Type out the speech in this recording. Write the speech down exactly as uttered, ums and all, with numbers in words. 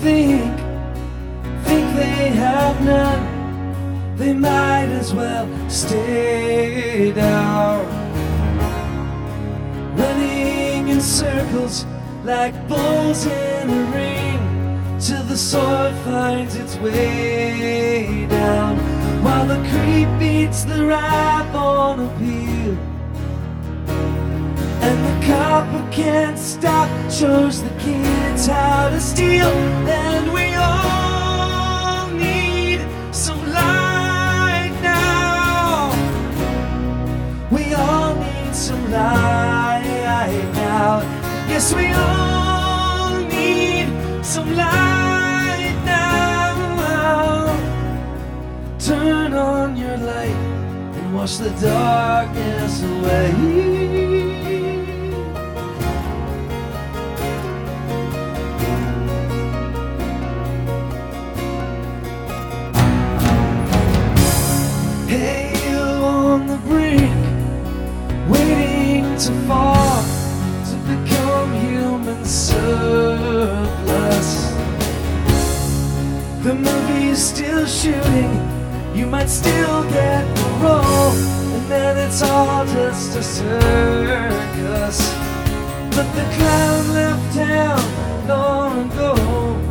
think, think they have none, they might as well stay down. Running in circles like bulls in a ring, till the sword finds its way down, while the creep beats the ripe on a peel, and the copper can't stop, shows the kids how to steal. And we all need some light now. We all need some light now. Yes, we all need some light now. Turn on your light and wash the darkness away. Hail on the brink, waiting to fall, to become human surplus. The movie's still shooting, you might still get the role, and then it's all just a circus. But the clown left town long ago,